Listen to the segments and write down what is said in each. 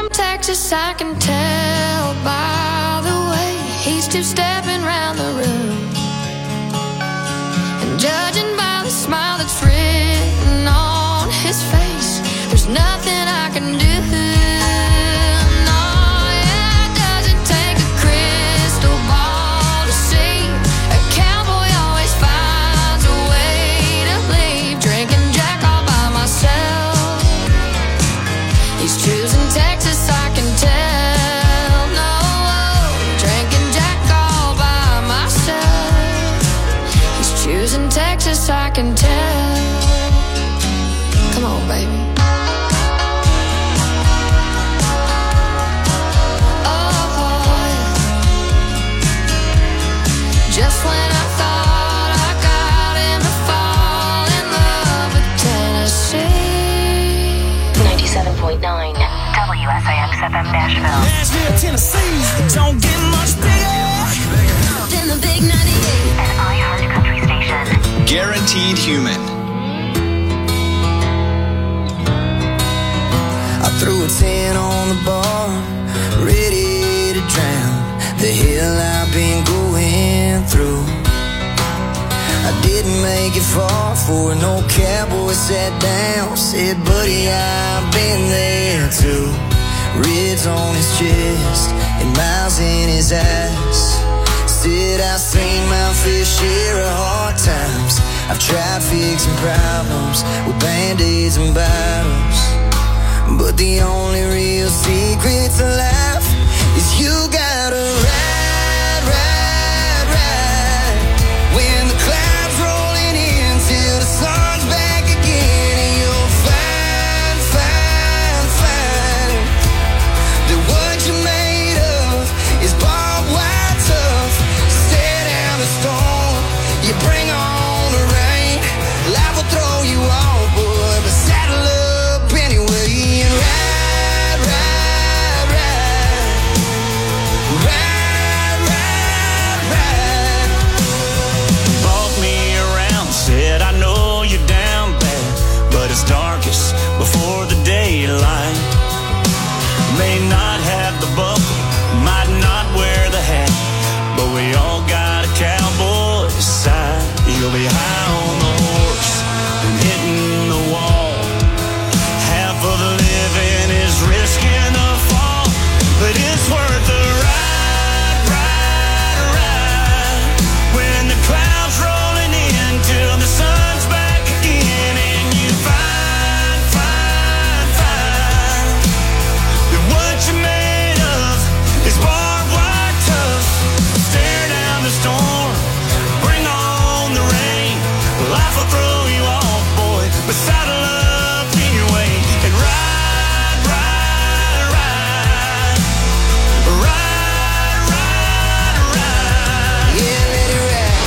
Texas, I can tell by the way he's two-stepping round the room, and judging by the smile that's written on his face, there's nothing I can do. No, yeah, it doesn't take a crystal ball to see. A cowboy always finds a way to leave. Drinking Jack all by myself. He's choosing Texas, I can tell. No, drinking Jack all by myself. He's choosing Texas, I can tell. Come on, baby. Just when I thought I got him to fall in love with Tennessee. 97.9 WSIX FM Nashville. Nashville, Tennessee, don't get much bigger Than the big 98. An iHeart country station. Guaranteed Human. I threw a 10 on the bar, ready to drown the hell I've been going through. I didn't make it far for an old cowboy sat down, said, buddy, I've been there too. Ribs on his chest and miles in his eyes. Said I've seen my fair share of hard times. I've tried fixing problems with band-aids and bottles, but the only real secret to life is you gotta ride, ride, ride. When the clouds rolling in till the sun's back again, and you'll find, find, find that what you're made of is barbed wire tough. Stare down the storm, you bring on the rain. Life will throw you off, boy, but saddle up anyway and ride, ride, ride. Ride, ride, ride. Brought me around, said I know you're down bad, but it's darkest before the daylight. May not have the buckle, might not wear the hat, but we all got a cowboy's side. You'll be high on the horse and hitting the wall. Half of the living is risking the fall, but it's worth the ride, ride, ride. When the clouds rolling in till the sun's back again, and you find, find, find that what you're made of is barbed wire tough. Stare down the storm, bring on the rain. Life will throw you off, boy, but saddle up anyway and ride, ride, ride. Ride, ride, ride. Yeah, let it ride.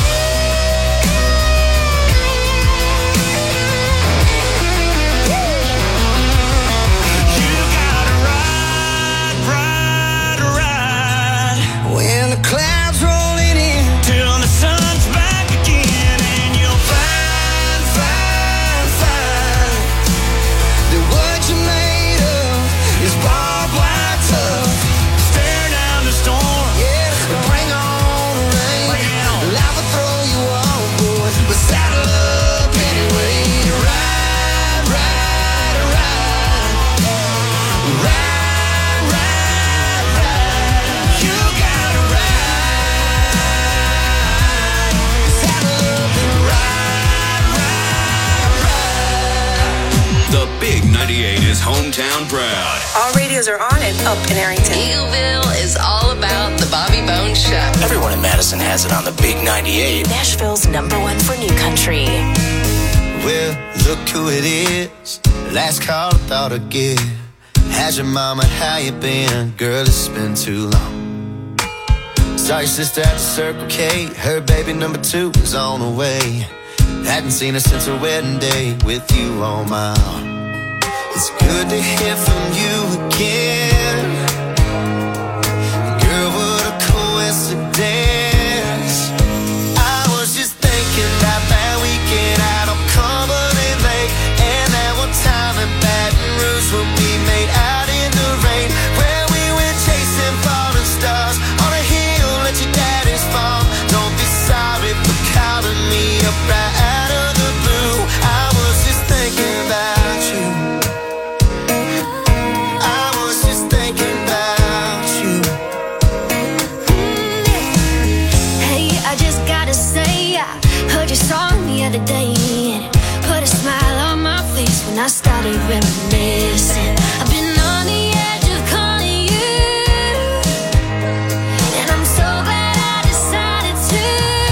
You gotta ride, ride, ride When the clouds rolling in, till the sun's back again, and you'll find, find, find that what you're made of is barbed wire tough. stare down the storm. Yeah, bring on the rain. Life will throw you off, boy, but saddle up anyway. Ride, ride, ride. Ride, ride, ride. You gotta ride. Saddle up and ride, ride, ride. The Big 98 is hometown proud. All radios are on and up in Arrington. Eagleville is all about the Bobby Bones Show. Everyone in Madison has it on the Big 98. Nashville's #1 for new country. Well, look who it is. Last call I thought I'd give. How's your mama? How you been? Girl, it's been too long. Saw your sister at the Circle K. Her baby number 2 is on the way. Hadn't seen her since her wedding day with you on my arm. It's good to hear from you again. Girl, what a coincidence. I was just thinking about that weekend out on Cumberland Lake, and that one time in Baton Rouge when we made out in the rain. me reminiscing. I've been on the edge of calling you, and I'm so glad I decided to.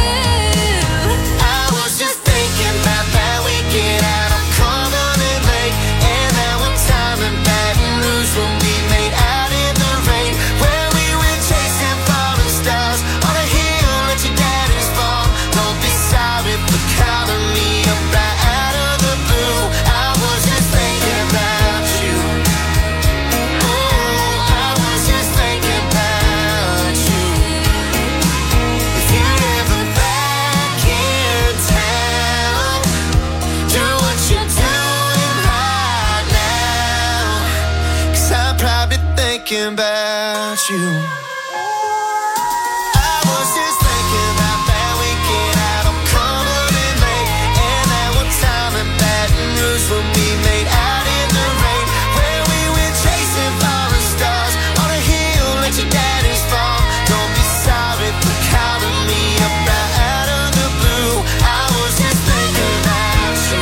I was just thinking about that weekend out on Cumberland Lake, and that one time in Baton Rouge when we made out in the rain, where we went chasing falling stars on a hill at your daddy's farm. Don't be sorry for calling me up right out of the blue. I was just thinking about you. Oh, I was just thinking about you. If you're ever back in town, do what you're doing right now, 'cause I'm probably thinking about you. I was just thinking about that weekend out on Cumberland Lake, and that one time in Baton Rouge when we made out in the rain, where we went chasing falling stars on a hill at your daddy's farm. Don't be sorry for calling me up right out of the blue. I was just thinking about you.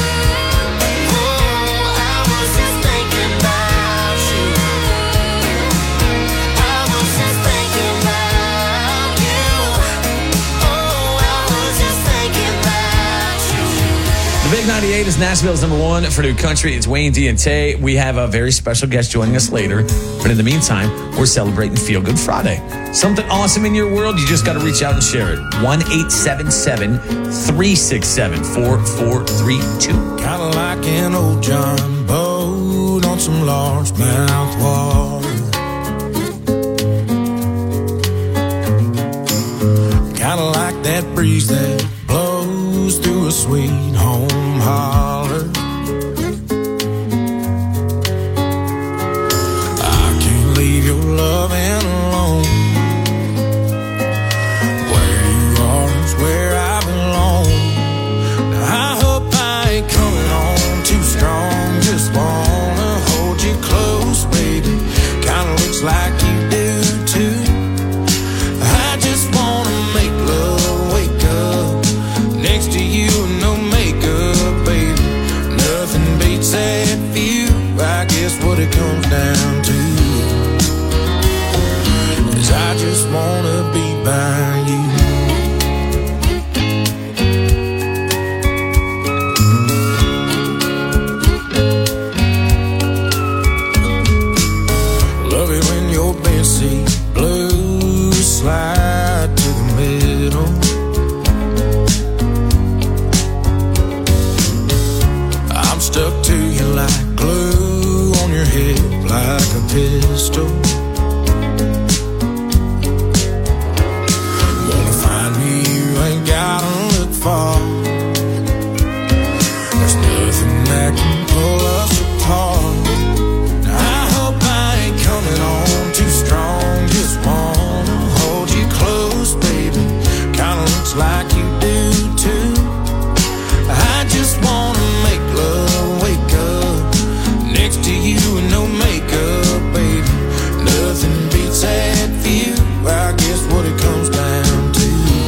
Oh, I was just thinking about you. I was just thinking about you. Oh, I was just thinking about you. The Big 98 is Nashville's number one for new country. It's Wayne D and Tay. We have a very special guest joining us later. But in the meantime, we're celebrating Feel Good Friday. Something awesome in your world, you just got to reach out and share it. 1-877-367-4432. Kinda like an old John boat on some largemouth water. Kinda like that breeze that blows through a sweet home holler. I can't leave your loving alone. Where you are is where I belong. I hope I ain't coming on too strong. Just wanna hold you close, baby. Kinda looks like you do too. I just wanna make love, wake up next to you and no makeup, baby. Nothing beats that view. I guess what it comes down to is I just wanna be by you. Love it when your backseat blues slide to the middle. I'm stuck to you like glue on your hip, like a pistol. Wanna find me, you ain't gotta look far. There's nothing that can pull us apart. I hope I ain't coming on too strong. Just wanna hold you close, baby. Kinda looks like you do too. I just wanna make love, wake up next to you and no makeup, baby. Nothing beats that view. I guess what it comes down to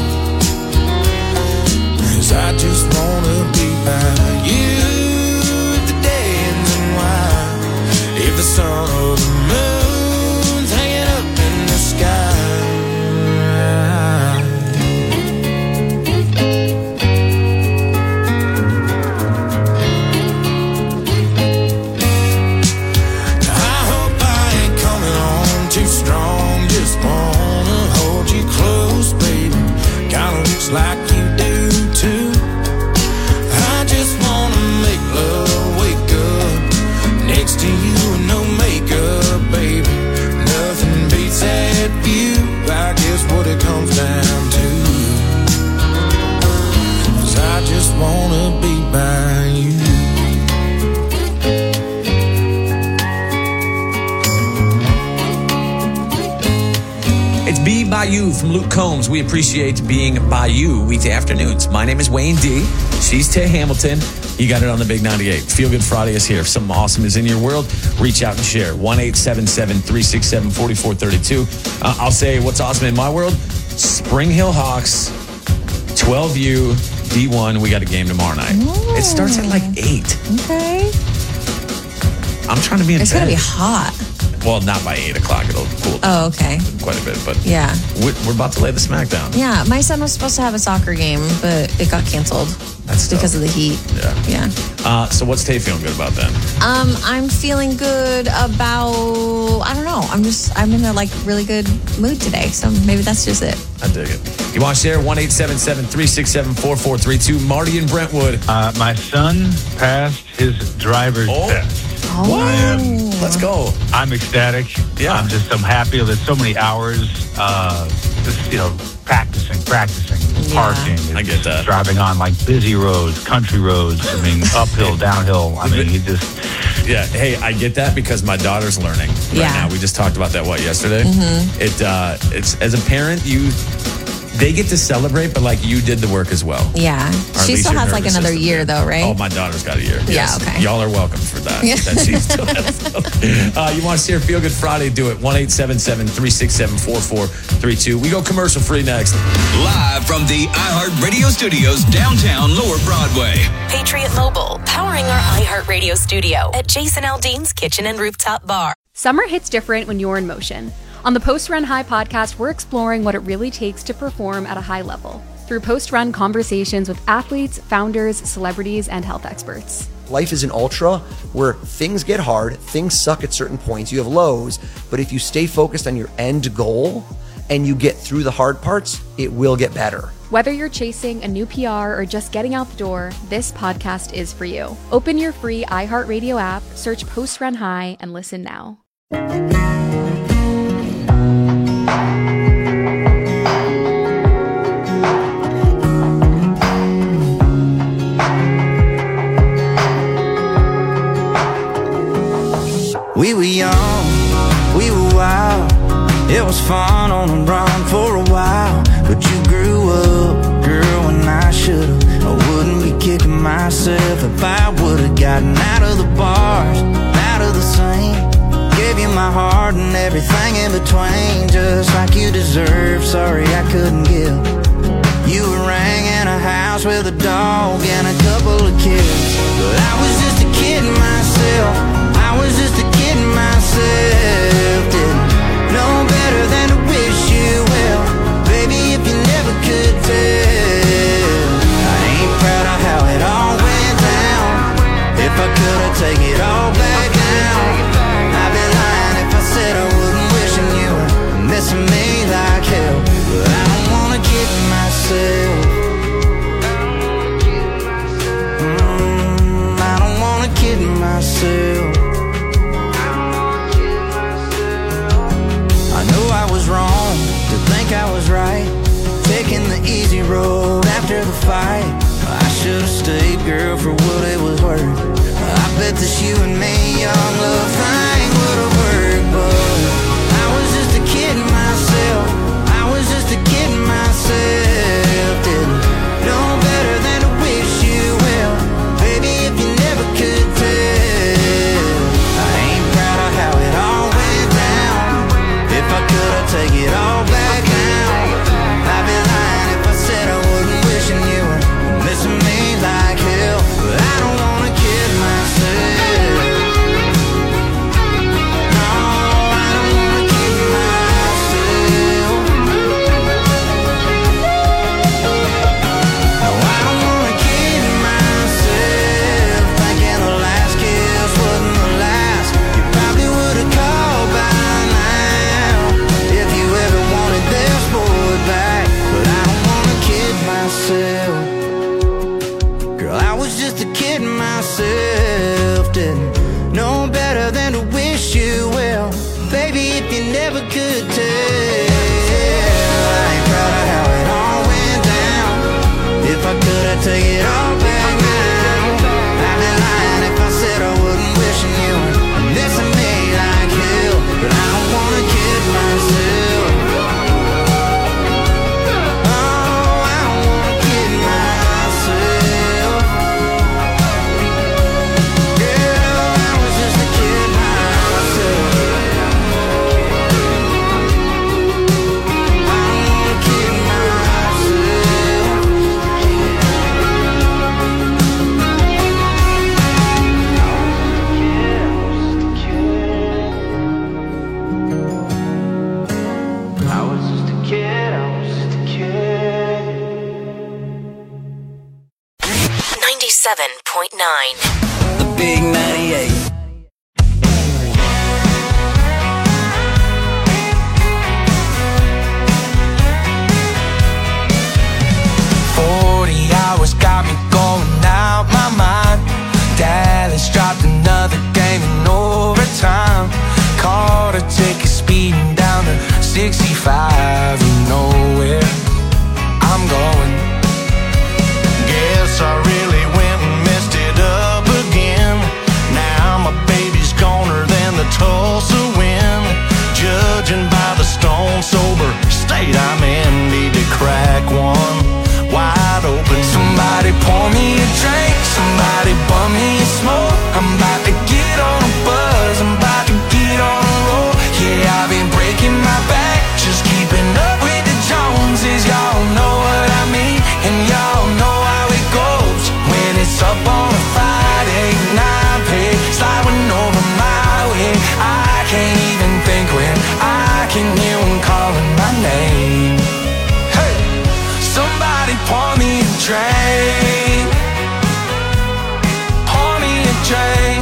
is I just wanna be by you. If the day ends in white, if the sun or the moon's hanging up in the sky, I hope I ain't coming on too strong. Just wanna hold you close, baby. Kinda looks like you do too. I just wanna make love, wake up next to you and no makeup, baby. Nothing beats that view. I guess what it comes down to is I just wanna be by you. It's Be By You from Luke Combs. We appreciate being by you weekday afternoons. My name is Wayne D. She's Tay Hamilton. You got it on the Big 98. Feel Good Friday is here. If something awesome is in your world, reach out and share. 1-877-367-4432. I'll say what's awesome in my world. Spring Hill Hawks, 12U, D1. We got a game tomorrow night. It starts at like 8. Okay. I'm trying to be in It's bed. going to be hot. Well, not by 8 o'clock. It'll cool down Oh, okay. quite a bit. But Yeah. we're about to lay the smack down. Yeah, my son was supposed to have a soccer game, but it got canceled. That's because tough. of the heat. Yeah. Yeah. So what's Tay feeling good about then? I'm feeling good about, I don't know. I'm in a like really good mood today. So maybe that's just it. I dig it. You want to share? 1-877-367-4432. Marty in Brentwood. My son passed his driver's test. What? Let's go. I'm ecstatic. Yeah. I'm happy that so many hours, practicing, parking. I get that. Driving on like busy roads, country roads. I mean, uphill, downhill. I mean, he just... Yeah, hey, I get that because my daughter's learning right now. We just talked about that, yesterday? Mm-hmm. It's as a parent, they get to celebrate, but like you did the work as well. Yeah. Or at She least still your has like nervous another system year did. though, right? Oh, my daughter's got a year. Yeah, Yes. okay. Y'all are welcome for that. Yeah. That she still has. You want to see her Feel Good Friday? Do it. 1-877-367-4432. We go commercial free next. Live from the iHeartRadio studios downtown Lower Broadway. Patriot Mobile, powering our iHeartRadio studio at Jason Aldean's Kitchen and Rooftop Bar. Summer hits different when you're in motion. On the Post Run High podcast, we're exploring what it really takes to perform at a high level through post-run conversations with athletes, founders, celebrities, and health experts. Life is an ultra where things get hard, things suck at certain points, you have lows, but if you stay focused on your end goal and you get through the hard parts, it will get better. Whether you're chasing a new PR or just getting out the door, this podcast is for you. Open your free iHeartRadio app, search Post Run High, and listen now. We were young, we were wild. It was fun on the run for a while. But you grew up, girl, and I should've. I wouldn't be kicking myself if I would've gotten out of the bars, out of the scene. Gave you my heart and everything in between, just like you deserve. Sorry I couldn't give. You were ringing a house with a dog and a couple of kids, but I was just a kid myself. I was just a kid myself. Didn't know better than to wish you well, baby, if you never could tell. I ain't proud of how it all went down. If I could, I'd take it all back now. I'd be lying if I said I wouldn't wishing you were missing me like hell. But I don't wanna kid myself. I don't wanna kid myself. I know I was wrong to think I was right, taking the easy road after the fight. I should've stayed, girl, for what it was worth. I bet that you and me, young love thing would've worked, but I was just a kid myself. I was just a kid myself. Didn't know better than to wish you well, baby, if you never could tell. I ain't proud of how it all went down. If I could, I'd take it all back now. I'd be lying if I said I wouldn't wishing you were missing me like hell. But I don't wanna kid myself. No, I don't wanna kid myself. No, I don't wanna kid myself. Thinking the last kiss wasn't the last. You probably would've called by now if you ever wanted this boy back. But I don't wanna kid myself. Girl, I was just a kid myself. Didn't know better than to wish you well, baby, if you never could tell. I ain't proud of how it all went down. If I could, I'd take it all back now. I'd be lying if I said I wouldn't wishing you were missing me like hell. But I don't wanna kid myself. Oh, I don't wanna kid myself. Girl, I was just a kid myself. I don't wanna kid myself. 97.9. The Big 98. Got me going out my mind. Dallas dropped another game in overtime. Caught a ticket speeding down to 65. You know where I'm going. Guess I really went and messed it up again. Now my baby's goner than the Tulsa wind. Judging by the stone sober state I'm in, need to crack one wide open. Somebody pour me a drink, somebody bum me a smoke. I'm about to get on a buzz, I'm about to get on a roll. Yeah, I've been breaking my back, just keeping up with the Joneses. Y'all know what I mean, and y'all know how it goes. When it's up on a Friday night, pay sliding over my way. I can't even think when I can hear one calling my name. Hey, somebody pour me a drink, pour me a drink.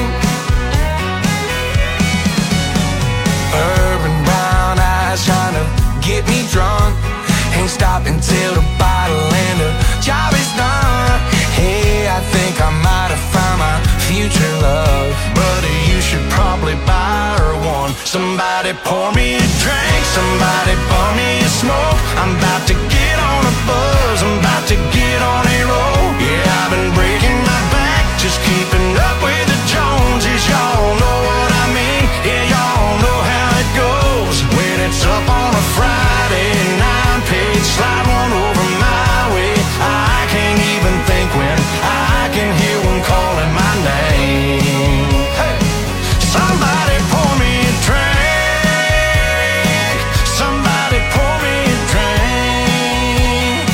Urban brown eyes trying to get me drunk. Ain't stopping till the bottle and the job is done. Hey, I think I might have found my future love. Buddy, you should probably buy her one. Somebody pour me a drink, somebody pour me a smoke. I'm about to get on a buzz, I'm about to get on a roll. Yeah, I've been breaking my back, just keeping up with the Joneses. Y'all know what I mean, yeah, y'all know how it goes. When it's up on a Friday night, page slide one over my way. I can't even think when I can hear one calling my name. Hey, somebody pour me a drink, somebody pour me a drink.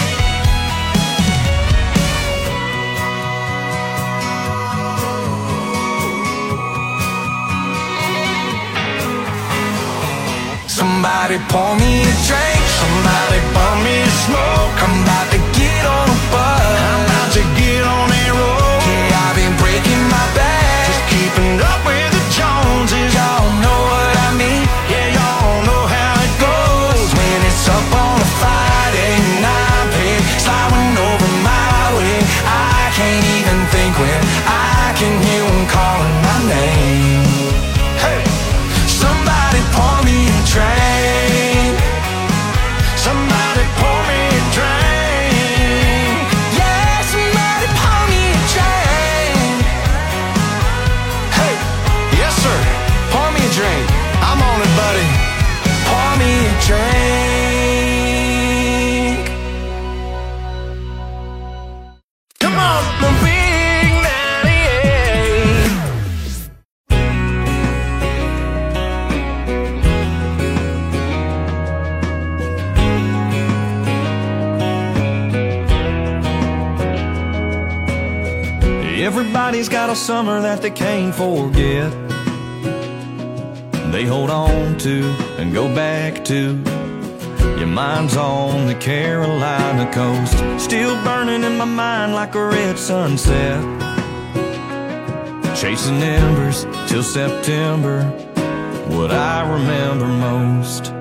Somebody pour me a drink, somebody pour me a smoke. I'm about to get on a buzz, I'm about to get on a roll. Yeah, I've been breaking my back, just keeping up with the Joneses. Y'all know what I mean, yeah, y'all know how it goes. When it's up on a Friday night, babe, sliding over my way. I can't even think when I can hear one calling my name. Hey, somebody pour me a drink, somebody pour me a drink. Yeah, somebody pour me a drink. Hey, yes sir, pour me a drink. I'm on it, buddy. Pour me a drink. Come on, the Big 98. Everybody's got a summer that they can't forget. They hold on to and go back to. Your mind's on the Carolina coast, still burning in my mind like a red sunset. Chasing embers till September, what I remember most.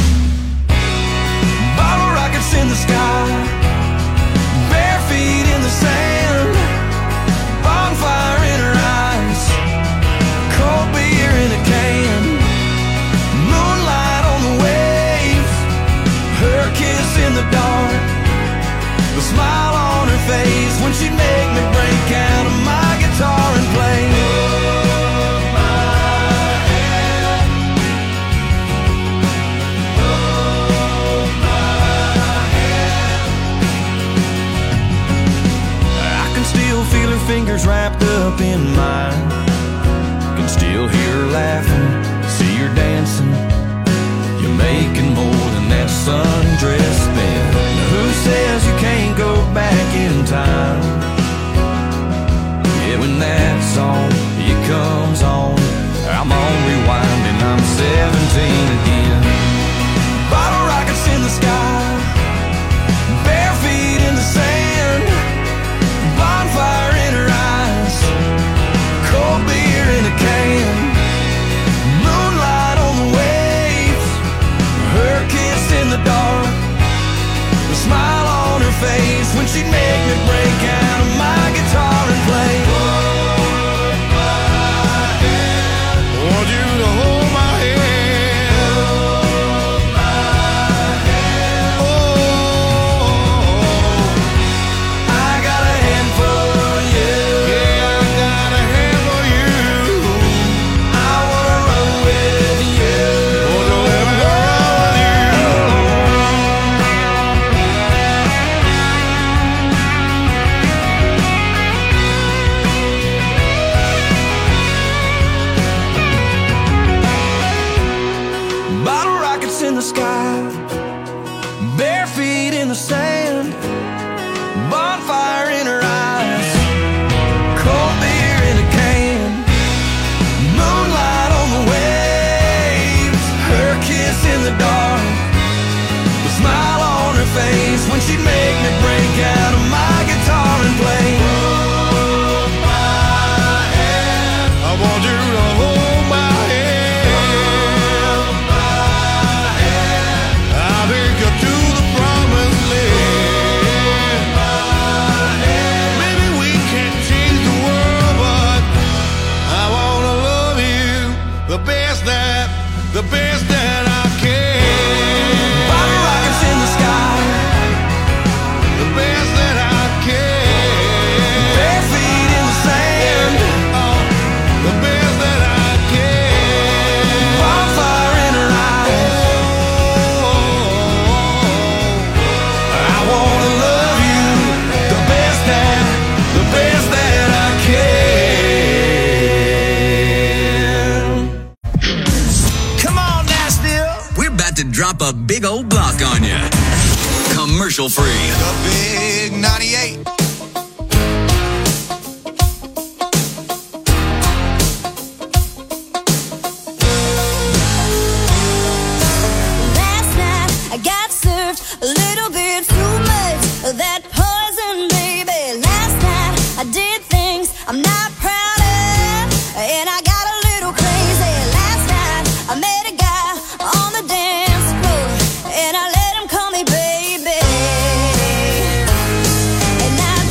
Bottle rockets in the sky, bare feet in the sand, bonfire in her eyes, cold beer in a can, moonlight on the wave, her kiss in the dark, the smile on her face when she'd make me break out of my guitar and play. Hold my hand, Bottle rockets in the sky, bare feet in the sand, bonfire in her eyes, cold beer in a can, moonlight on the waves, her kiss in the dark, the smile on her face when she'd make me break out of my guitar and play. Hold my hand, I want you to hold my hand. Hold my hand, I'll take you to the promised land. Hold my hand, maybe we can't change the world, but I wanna love you the best that I can. Bottle rockets in the sky, the best that I can. Bare feet in the sand, oh, the best that I can. Bonfire in her eyes, oh, I wanna love you the best that I can. Come on, Nashville. We're about to drop a big old block on you. Commercial free. The Big 98. Last night I got served a little bit too much of that poison, baby. Last night I did things I'm not proud of, and I got a little crazy. Last night I met a guy on the dance floor, and I let him call me baby. And I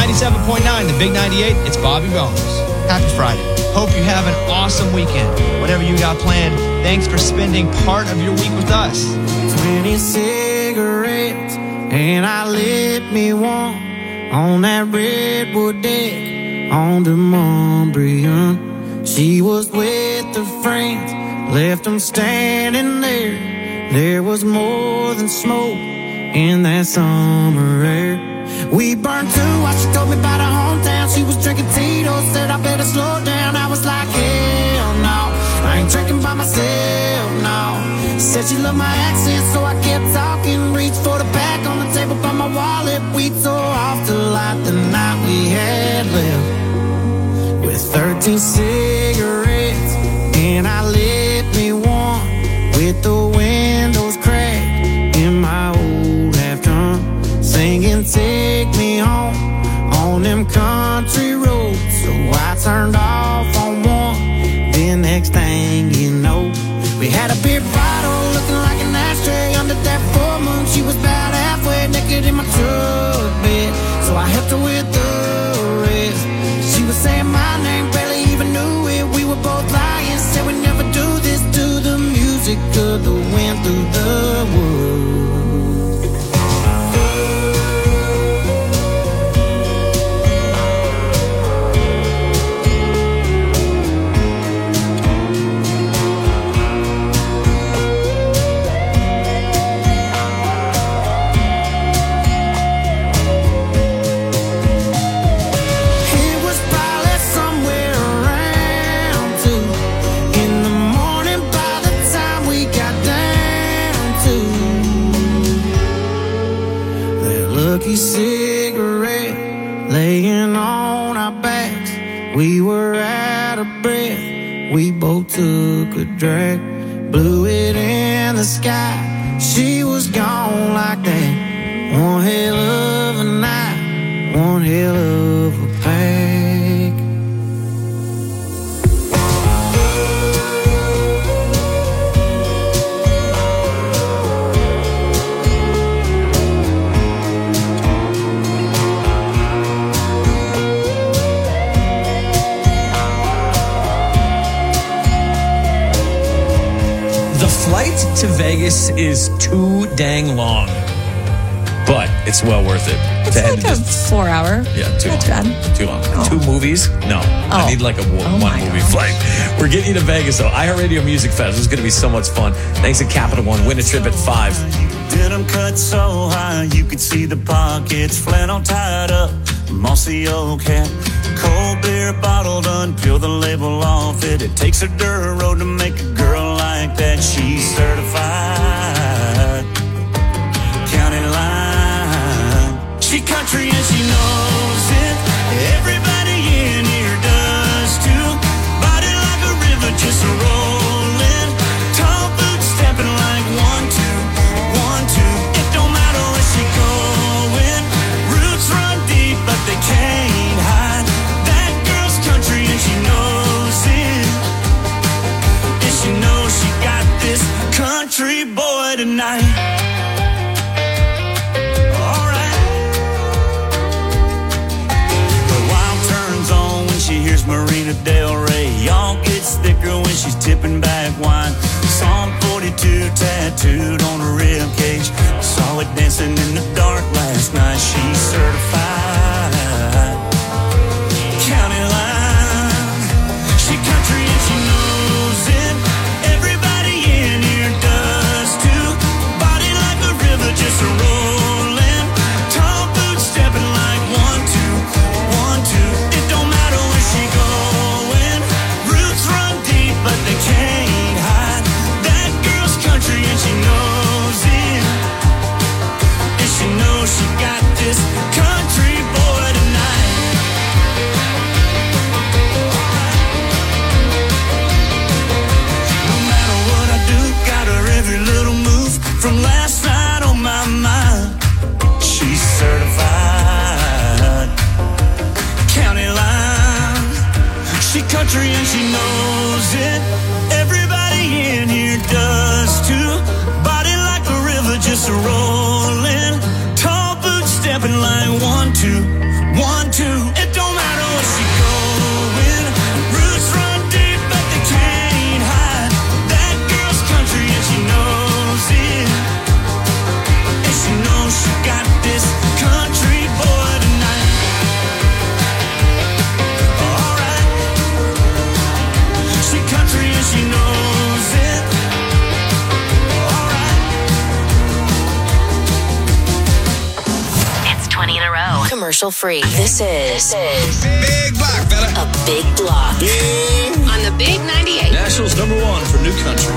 97.9, the Big 98, it's Bobby Bones. Happy Friday. Hope you have an awesome weekend. Whatever you got planned, thanks for spending part of your week with us. 20 cigarettes, and I lit me one on that redwood deck on the Montbriand. She was with her friends, left them standing there. There was more than smoke in that summer air. We burned too while she told me about her hometown. She was drinking Tito's, said I better slow down. I was like, hell no, I ain't drinking by myself, no. Said she loved my accent, so I kept talking. Reached for the pack on the table by my wallet. We tore off the light the night we had left. With 13 cigarettes, and I lit me one with the windows cracked in my old half-ton. Singing, take me home on them country roads. So I turned off on one. Then next thing you know, we had a beer bottle looking like an ashtray under that full moon. She was about halfway naked in my truck bed, so I helped her with the rest. She was saying my name, barely even knew it. We were both lying, said we never do this to the music of the wind through the woods. Cigarette laying on our backs. We were out of breath. We both took a drag, blew it in the sky. She was gone like that. One hell of a night, one hell of a pack. Flight to Vegas is too dang long, but it's well worth it. It's like a 4 hour. Yeah, too Not long. bad. Too long. Oh. 2 movies? No. I need like a one movie flight. We're getting you to Vegas, though. iHeartRadio Music Fest is going to be so much fun. Thanks to Capital One. Win a trip at 5. Denim cut so high you could see the pockets. Flannel tied up, mossy old hat. Cold beer bottled, unpeel the label off it. It takes a dirt road to make a girl like that. She's certified county line. She country and she knows it. Everybody in here does too. Body like a river, just a rolling. Tall boots stepping like 1, 2, 1, 2. It don't matter where she going. Roots run deep, but they can't hide. That girl's country and she knows it. And she knows she got this country boy tonight. Marina Del Rey, y'all gets thicker when she's tipping back wine. Psalm 42 tattooed on her rib cage. Saw it dancing in the dark last night. She's certified county line. She country and she knows it. Everybody in here does too. Body like a river, just a rolling. Tall boots stepping like 1, 2, 1, 2. It don't matter where she going. Roots run deep, but they can't hide. That girl's country and she knows it. And she knows she got this country boy tonight. No matter what I do, got her every little move from last night on my mind. She's certified county line. She country and she knows it. Everybody in here does too. Body like a river, just a rolling. Tall boots stepping like 1, 2, 1, 2. commercial free. This is Big Block, fella. a big block. On the Big 98. Nashville's #1 for new country.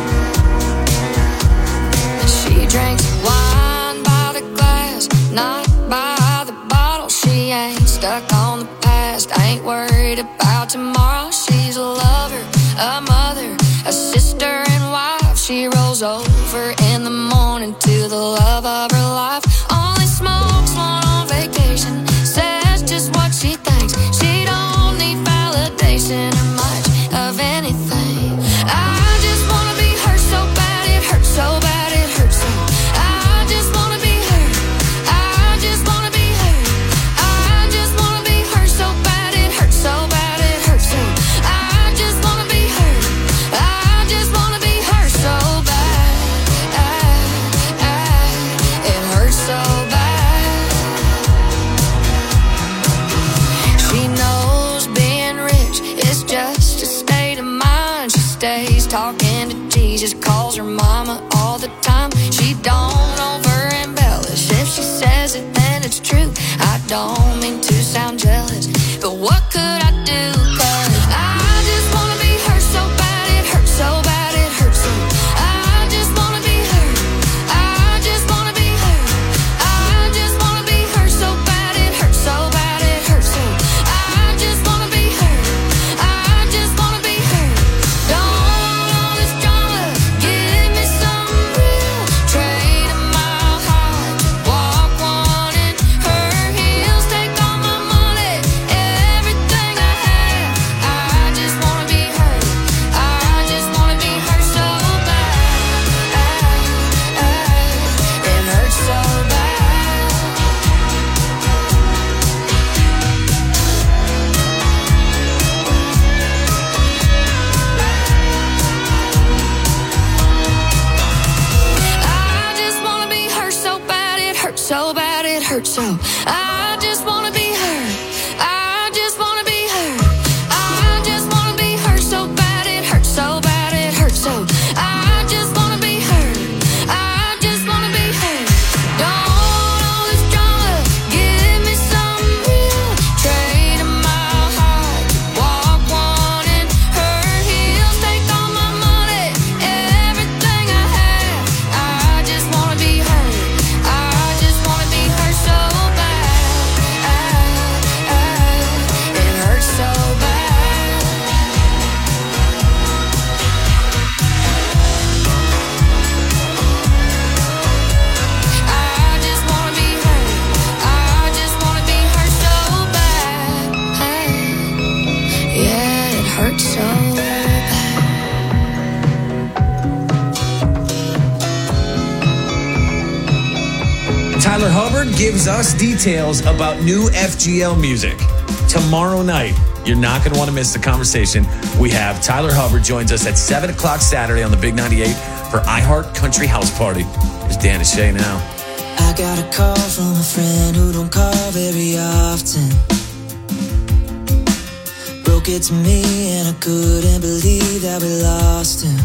She drinks wine by the glass, not by the bottle. She ain't stuck on the past, ain't worried about tomorrow. She's a lover, a mother, a sister and wife. She rolls over in the morning to the love of her life. Only smokes one on vacation, says just what she thinks. She don't need validation or much of anything. I just wanna be her so bad, it hurts so bad, it hurts so. I just wanna be her, I just wanna be her. I just wanna be her so bad, it hurts so bad, it hurts so. I just wanna be her, I just wanna be her so bad. It hurts so bad. She knows being rich is just a state of mind. She stays talking to Jesus, calls her mama all the time. She don't over embellish. If she says it, then it's true. I don't mean to sound jealous, but what could I do? 'Cause I just wanna be her so bad, it hurts so bad, it hurts so. I just wanna be her, I just wanna be her. I just wanna be her so bad, it hurts so bad, it hurts so. I just wanna be her, I just wanna be her. Don't want all this drama, give me some real. Trade a mile high, walk one in her heels. Take all my money, everything I have. I just wanna be her, I just wanna be her so bad. It hurts so bad. I just wanna be her so bad, it hurts so bad, it hurts so. I just wanna be her, I just wanna be her. I just wanna be her so bad, it hurts so bad, it hurts so. I just wanna be her, I just wanna be her. Don't want all this drama, give me some real. Trade a mile high, walk one in her heels. Take all my money, everything I have. I just wanna be her, I just wanna be her so bad. It hurts so bad. I just wanna be her, I just wanna be her so bad. Yeah, it hurts so bad. Tyler Hubbard gives us details about new FGL music. Tomorrow night, you're not going to want to miss the conversation. We have Tyler Hubbard joins us at 7 o'clock Saturday on the Big 98 for iHeart Country House Party. Here's Dan and Shay now. I got a call from a friend who don't call very often. Broke it to me and I couldn't believe that we lost him.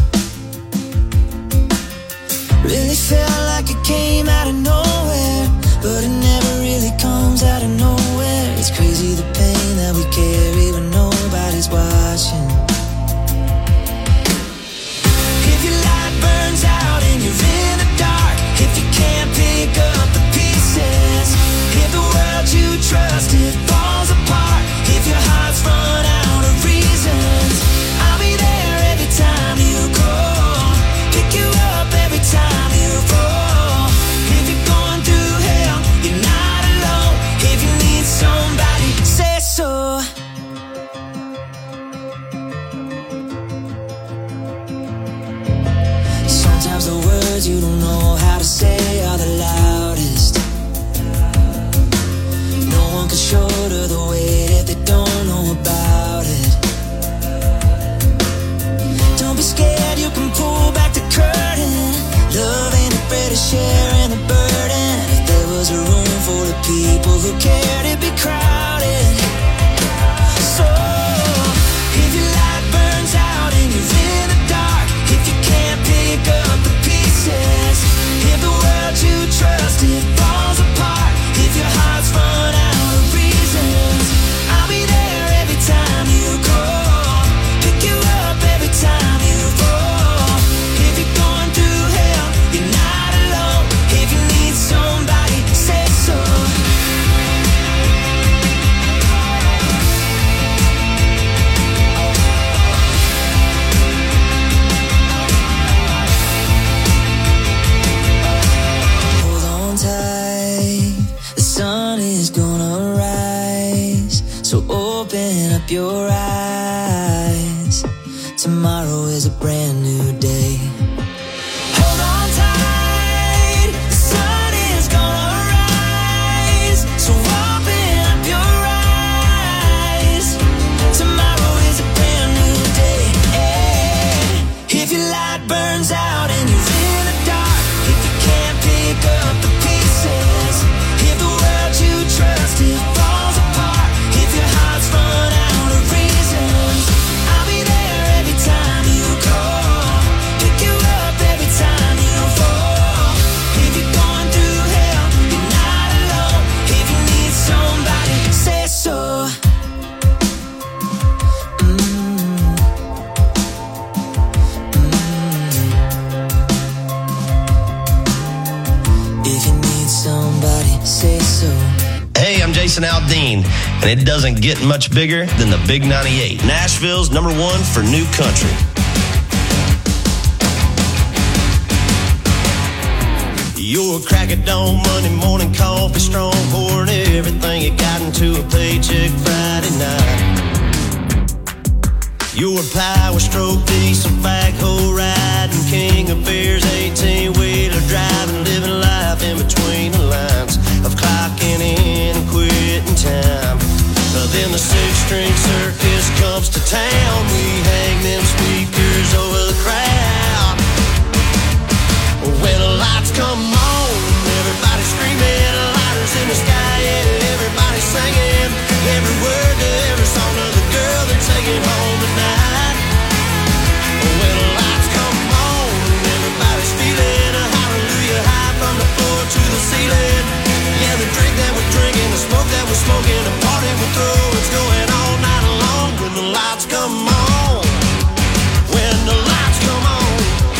Really felt like it came out of nowhere, but it never really comes out of nowhere. It's crazy the pain that we carry when nobody's watching. If your light burns out and you're in the dark, if you can't pick up the pieces, if the world you trusted falls apart, if your heart's run out of reasons, I'll be there every time you call, pick you up every time you fall. If you're going through hell, you're not alone. If you need somebody, say so. Sometimes the words you don't know how to say are the loudest. No one can shoulder the weight if they don't know about it. Don't be scared, you can pull back the curtain. Love ain't afraid of sharing the burden. If there was a room full of people who cared, it'd be crowded. So, if your light burns out and you're in the dark, if you can't pick up the pieces, if the world you trusted falls apart, if your heart's run out of reason, pieces. Tomorrow is a brand new day. Hold on tight, the sun is gonna rise. So open up your eyes. Tomorrow is a brand new day. If your light burns out and you're in the dark, if you can't pick up the pieces, if the world you trusted falls apart, if your heart's run out of reasons, I'll be there every time you call, pick you up every time you fall. If you're going through hell, you're not alone. If you need somebody, say so. If you need somebody, say so. Hey, I'm Jason Aldean, and it doesn't get much bigger than the Big 98, Nashville's #1 for new country. You're a crack at dawn, Monday morning coffee, strong, pouring everything you got into a paycheck Friday night. You're a power stroke, diesel backhoe riding, king of beers, 18-wheeler driving, living life in between the lines of clocking in and quitting time. Then the six-string circus comes to town. We hang them speakers over the crowd. When the lights come on, everybody screaming, lighters in the sky, yeah, everybody singing every word to every song of the girl they're taking home tonight. When the lights come on, everybody's feeling a hallelujah high from the floor to the ceiling. Yeah, the drink that we're drinking, the smoke that we're smoking, the party we're throwing, it's going all night long. When the lights come on, when the lights come on,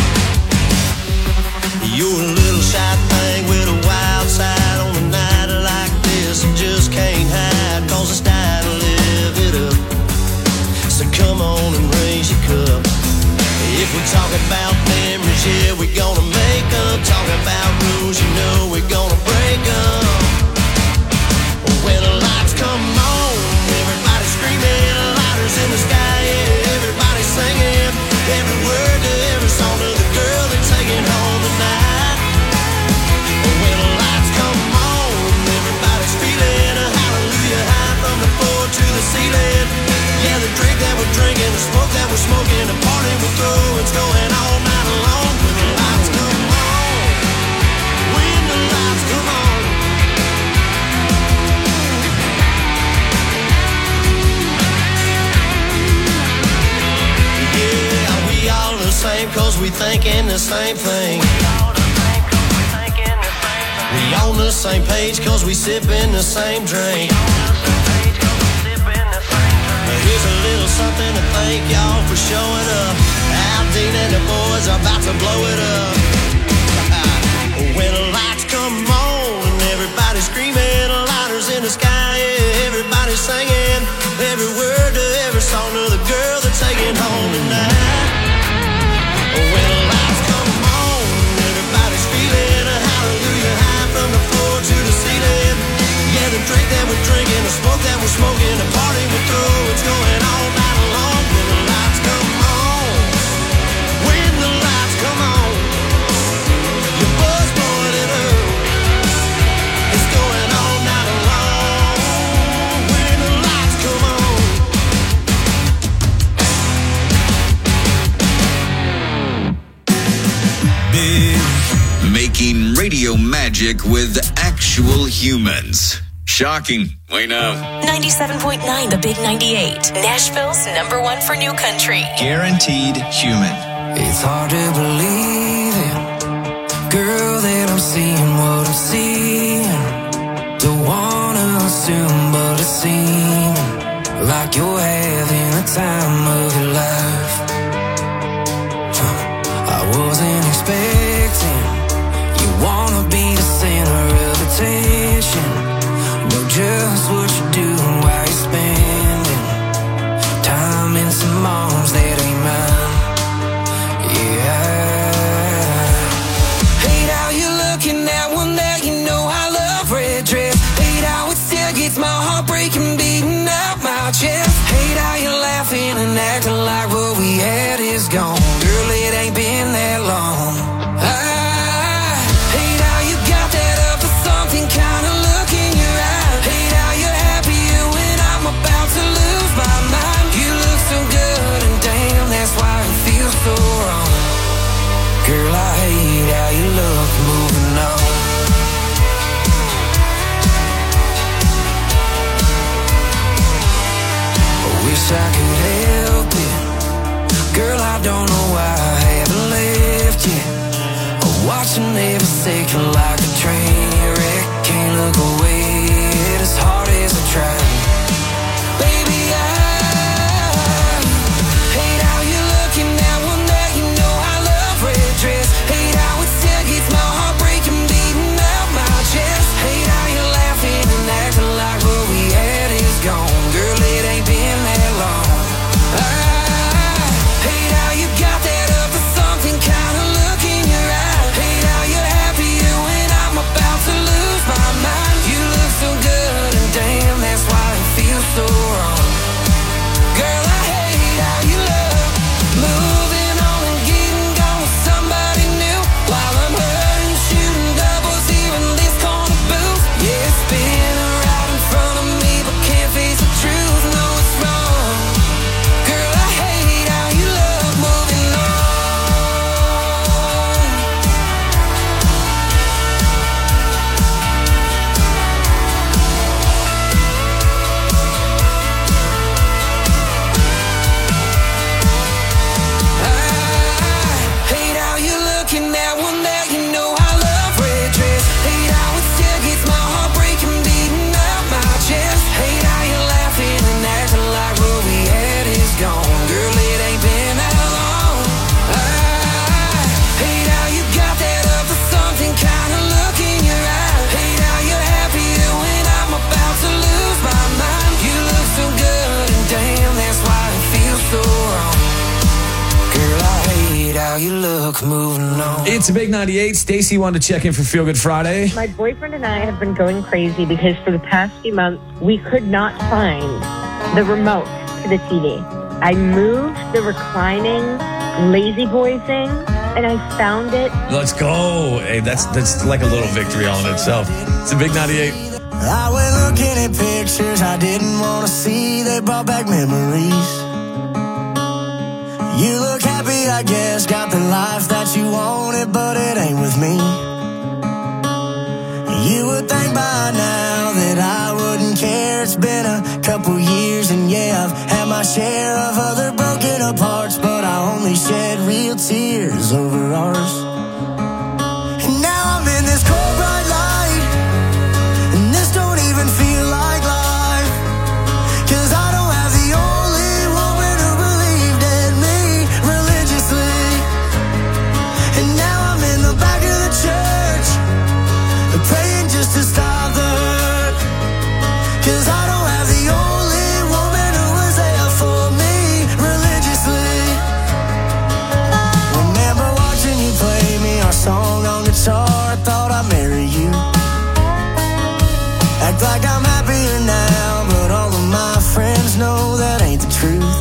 you're a little shy thing with a wild side on a night like this. You just can't hide, cause it's time to live it up. So come on and raise your cup. If we talk about memories, yeah, we're gonna make them. Talk about rules, you know we're gonna break them. When the lights come on, everybody screaming, lighters in the sky, yeah, everybody singing every word to every song of the girl they're taking home tonight. When the lights come on, everybody's feeling a hallelujah high from the floor to the ceiling. Yeah, the drink that we're drinking, the smoke that we're smoking, the party we're throwing, it's going all night long. When the lights come on, when the lights come on. Yeah, we all the same cause we thinking the same thing. We on the same page cause we sipping the same drink. Here's a little something to thank y'all for showing up. Aldean and the boys are about to blow it up. When the lights come on, everybody's screaming, lighters in the sky, yeah, everybody's singing every word to every song of the girl they're taking home tonight. When the lights come on, everybody's feeling a hallelujah high from the floor to the ceiling. Yeah, the drink that we're drinking, the smoke that we're smoking, the party we're throwing, it's going all night long. When the lights come on, when the lights come on, your buzz blowing it up, it's going all night long. When the lights come on. Making radio magic with actual humans. Shocking, we know. 97.9 The Big 98, Nashville's #1 for new country. Guaranteed human. It's hard to believe it, girl, that I'm seeing what I'm seeing. Don't wanna assume, but it seems like you're having the time of your life. I wasn't expecting you wanna be the center of attention. Know just what you're doing while you're spending time in some arms that ain't mine. Yeah. Hate how you're looking at one that you know I love red dress. Hate how it still gets my heart breaking, beating out my chest. Hate how you're laughing and acting like we're I could help it. Girl, I don't know why I haven't left yet. Watching every second like a train wreck. Can't look away as hard as I try. Baby, I hate how you're looking that one day. You know I love red dress. Hate how it still gets my heart breaking, beating out my chest. Hate how you're laughing and acting like what we had is gone. Girl, it ain't been that long. I hate how you got that other something kind of look in your eye. Hate how you're happier when I'm about to lose my mind. You look so good and damn, that's why it feels so wrong. Girl, I hate how you look, moving on and getting gone with somebody new, while I'm hurting, shooting doubles, even this corner booth. Yeah, it's been right in front of me, but can't face the truth. No, it's wrong. Girl, I hate how you look, moving on. Hate how you looking that one there. You know I love red dress. Hate how it still gets my heart breaking, beating out my chest. Hate how you're laughing and acting like what we had is gone. Girl, it ain't been that long. Hate how you got that other something kind of look in your eye. Hate how you're happier when I'm about to lose my mind. You look so good and damn, that's why it feels so wrong. Girl, I hate how you look, moving on. It's a big 98. Stacy wanted to check in for Feel Good Friday. My boyfriend and I have been going crazy because for the past few months, we could not find the remote to the TV. I moved the reclining Lazy Boy thing, and I found it. Let's go. Hey, that's like a little victory all in itself. It's a big 98. I went looking at pictures I didn't want to see. They brought back memories. You look happy, I guess. Got the life that you wanted, but it ain't with me. You would think by now that I wouldn't care. It's been a couple years, and yeah, I've had my share of other broken aparts, but I only shed real tears over ours. And now I'm in this cold bright light, and this don't even feel like life. 'Cause I don't have the only woman who believed in me religiously. And now I'm in the back of the church, praying just to stop the hurt. 'Cause I don't have the only woman who was there for me religiously. Remember watching you play me our song on guitar. I thought I'd marry you. Act like I'm happier now, but all of my friends know that ain't the truth.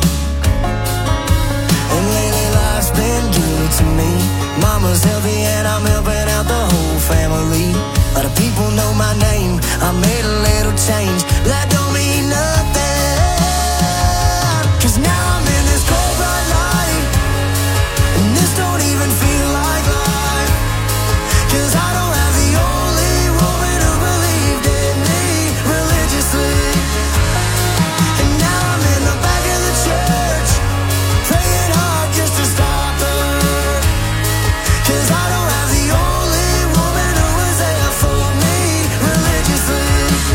And lately life's been good to me. Mama's healthy and I'm helping out the whole family. A lot of people know my name. I made a little change. That don't mean nothing. 'Cause now I'm in this cold bright light, and this don't even feel like life. 'Cause I don't have the only woman who believed in me religiously. And now I'm in the back of the church, praying hard just to stop the hurt. 'Cause I don't have the only woman who was there for me religiously.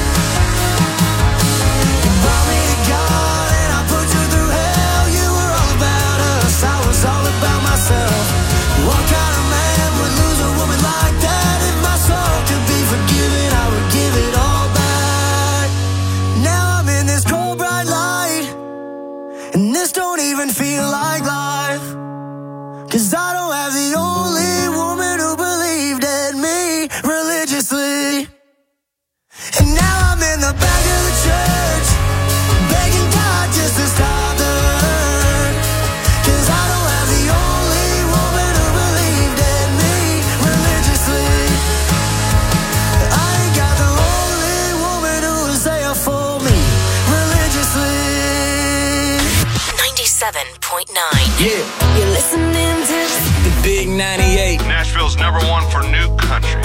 You brought me to God and I put you through hell. You were all about us, I was all about myself. What kind of man would lose a woman like that? If my soul could be forgiven, I would give it all back. Now I'm in this cold bright light, and this don't even feel like life. 'Cause I don't have the only woman who believed in me religiously. And now I'm in the back of the church, begging God just to stop the hurt. 'Cause I don't have the only woman who believed in me religiously. I ain't got the only woman who was there for me religiously. 97.9. Yeah. You're listening to The Big 98. Nashville's #1 for new country.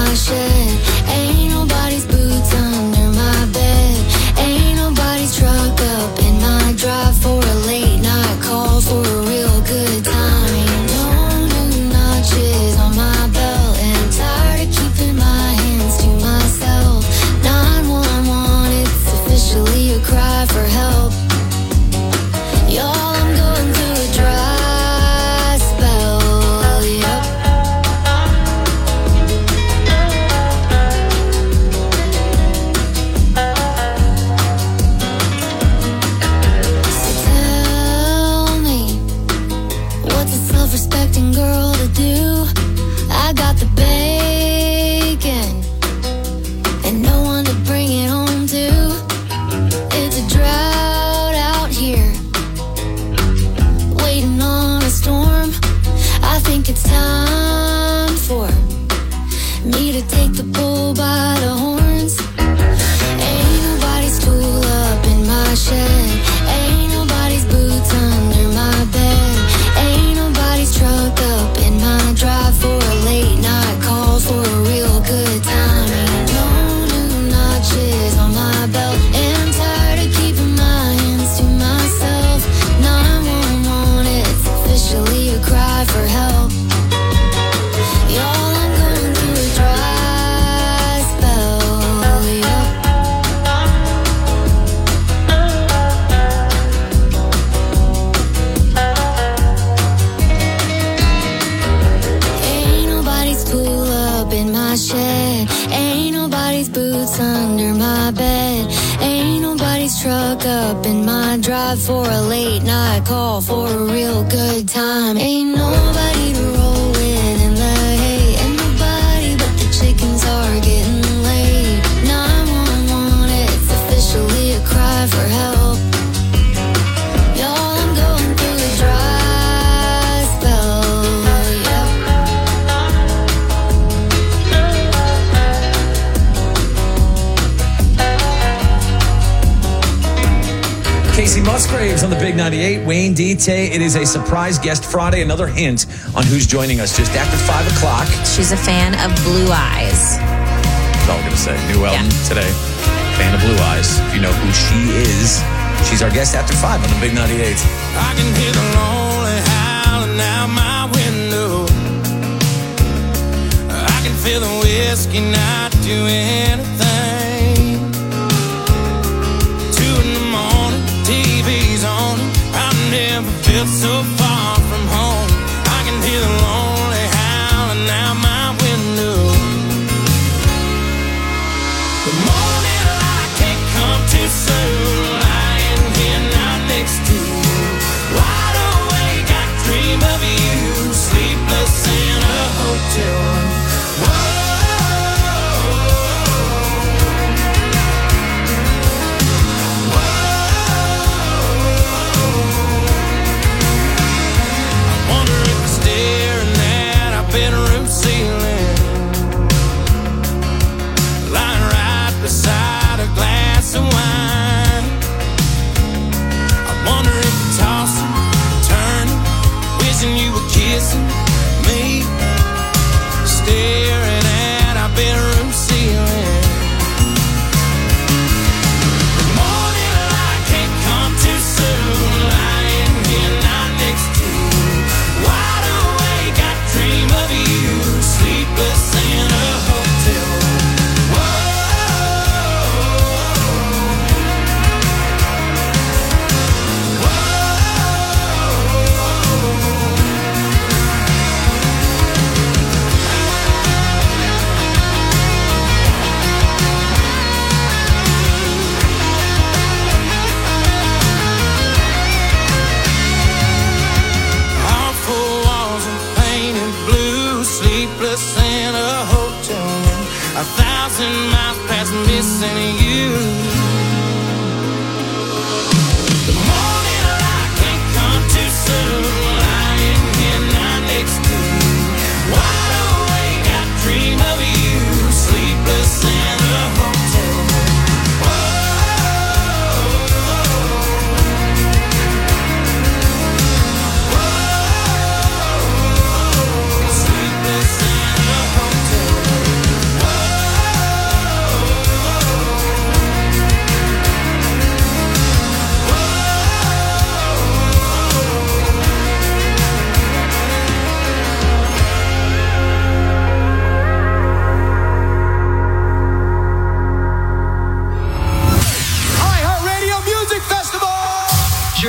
my shed. Ain't nobody's boots under my bed. Ain't nobody's truck up in my drive for a late night call for a real good time. Ain't no new notches on my belt, and I'm tired of keeping my hands to myself. 911, it's officially a cry for help. Y'all, I'm going through a dry spell, yep. So tell me, what's a self-respecting girl to do? I got the bacon and no one to bring it home to. It's a drought out here, waiting on a storm. I think it's time for me to take the bull by the horns. Ain't nobody's tool up in my shed. Ain't nobody's boots under my bed. Ain't nobody's truck up in my drive for a late night call for a real good time. Ain't no new notches on my belt, and I'm tired of keeping my hands to myself. 911, it's officially a cry for help. Y'all, I'm going through a dry spell, yep. Ain't nobody's pool up in my shed. Ain't nobody's boots under my bed. Ain't nobody's truck up in my drive for a late night call for a real good time. Ain't nobody to roll with in the hay. Ain't nobody but the chickens are getting laid. 911, it's officially a cry for help. Y'all, I'm going through a dry spell, yep. Casey Musgraves on the Big 98. Wayne D. Tay. It is a surprise guest Friday. Another hint on who's joining us just after 5 o'clock. She's a fan of Blue Eyes. That's all I'm going to say. New album today. Fan of Blue Eyes. If you know who she is, she's our guest after 5 on the Big 98. I can hear the lonely howling out my window. I can feel the whiskey not do anything. 2 in the morning, TV's on. I've never felt so far from home. I can hear the lonely howling out my window. The morning light can't come too soon. Lying here not next to you, wide awake, I dream of you, sleepless in a hotel room. I wonder if you're staring at our bedroom ceiling, lying right beside a glass of wine. I wonder if you're tossing, turning, wishing you were kissing me, staring at our bedroom ceiling. The morning light can't come too soon. Lying here not next to you, wide awake, I dream of you, sleepless in a hotel room. All 4 walls are painted blue, sleepless in a hotel room, 1,000 miles past missing you. The morning light can't come too soon. Lying here not next to you, wide awake, I dream of you, sleepless in a hotel room. Sleepless in a hotel room.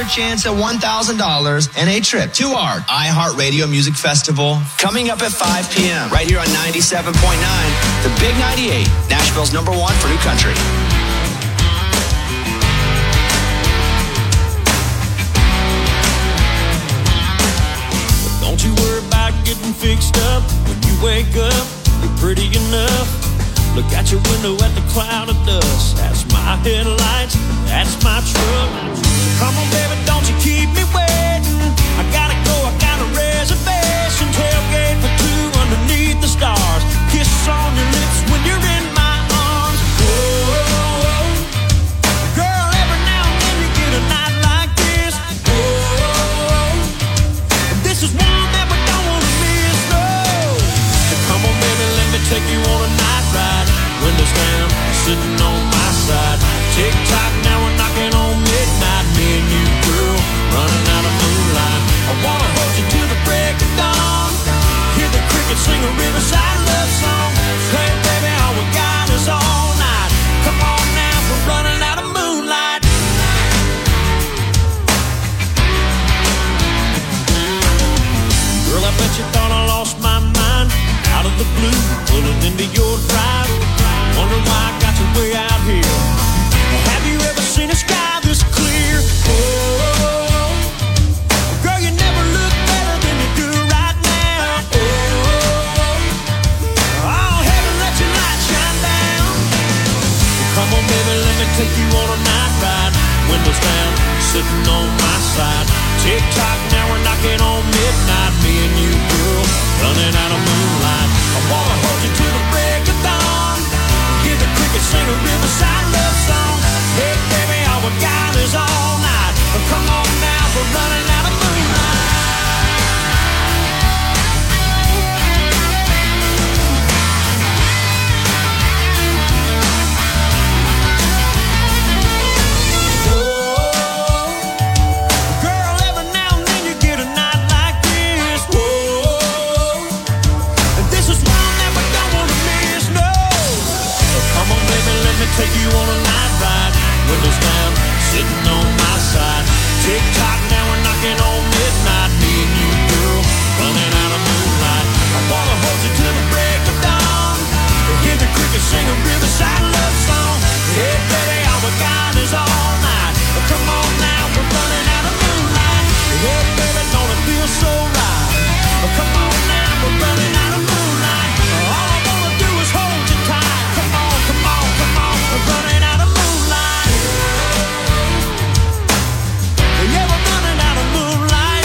chance at $1,000 and a trip to our iHeartRadio Music Festival coming up at 5 p.m. right here on 97.9, the Big 98, Nashville's #1 for new country. Don't you worry about getting fixed up. When you wake up, you're pretty enough. Look out your window at the cloud of dust. That's my headlights, that's my truck. Come on, baby, don't you keep me waiting. I gotta go, I got a reservation. Tailgate for two underneath the stars. Kisses on your lips when you're in my arms. Whoa, girl, every now and then you get a night like this. Whoa, this is one that we don't wanna miss, no. So come on, baby, let me take you on a night ride. Windows down, sitting on my side. Tick tock, now we're knocking on midnight. Me and you, girl, running out of moonlight. I wanna hold you till the break of dawn. Hear the crickets sing a riverside love song. Hey, baby, all we got is all night. Come on now, we're running out of moonlight. Girl, I bet you thought I lost my mind. Out of the blue, pulling into your drive. Wonder why I got you way out here. Have you ever seen a sky this clear? Oh, girl, you never look better than you do right now. Oh, heaven, let your light shine down. Come on, baby, let me take you on a night ride. Windows down, sitting on my side. Tick tock, now we're knocking on midnight. Me and you, girl, running out of moonlight. I wanna hold you till the break of dawn. Hear the crickets sing a riverside love song. Hey, baby, all we got is all night. Come on now, we're running out of take you on a night ride. Windows down, sitting on my side. Tick tock, now we're knocking on midnight. Me and you, girl, running out of moonlight. I wanna hold you till the break of dawn. Hear the crickets sing a riverside love song. Hey, baby, all we got is all night. Come on now, we're running out of moonlight. Hey, baby, don't it feel so right? Come on now, we're running out of moonlight. All I wanna do is hold you tight. Come on, come on, come on. We're running out of moonlight. Yeah, we're running out of moonlight.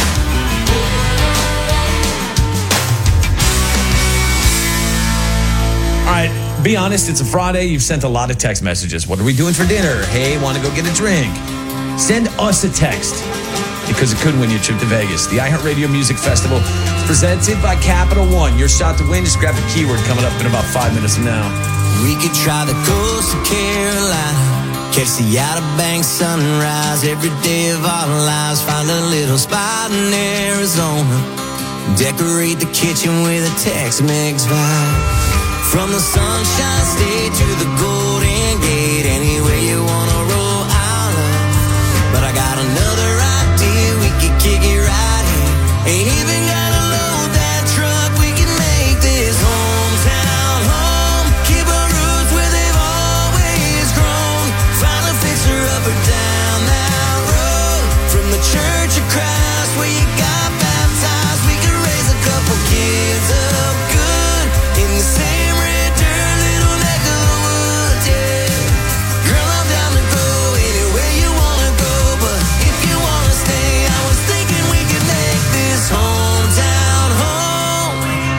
All right, be honest, it's a Friday. You've sent a lot of text messages. What are we doing for dinner? Hey, want to go get a drink? Send us a text because it could win you a trip to Vegas. The iHeartRadio Music Festival is presented by Capital One. Your shot to win. Just grab the keyword coming up in about 5 minutes from now. We could try the coast of Carolina, catch the Outer Banks sunrise every day of our lives. Find a little spot in Arizona, decorate the kitchen with a Tex-Mex vibe. From the Sunshine State to the Golden Gate, anywhere you wanna roll, I'll love. But I got another idea, we could kick it right here. Ain't even gotta load that truck, we can make this hometown home. Keep our roots where they've always grown. Find a fixer up or down that road. From the Church of Christ where you got baptized, we could raise a couple kids up good in the same red dirt little neck of the woods, yeah. Girl, I'm down to go anywhere you wanna go, but if you wanna stay, I was thinking we could make this hometown home.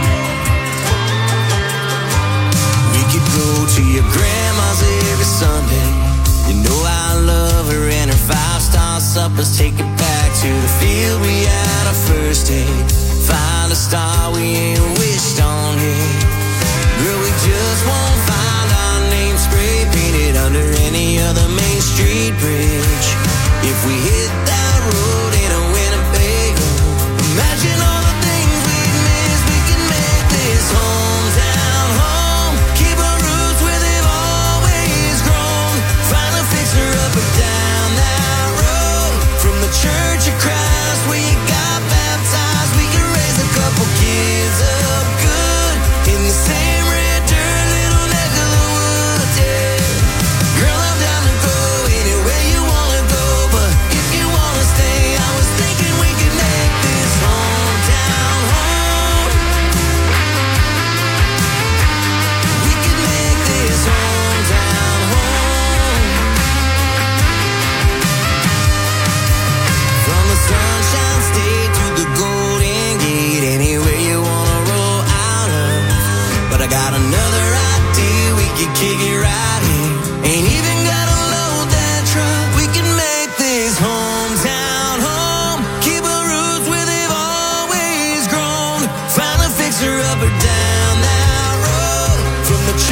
We could go to your grandma's every Sunday. You know I love her and her 5-star suppers. Take it back to the field we had our first date. Find a star we ain't wished on yet. Girl, we just won't find our name spray painted under any other Main Street bridge. If we hit that road in a Winnebago, imagine all the things we'd miss. We can make this hometown home. Keep our roots where they've always grown. Find a fixer up or down that road. From the church kick it right here. Ain't even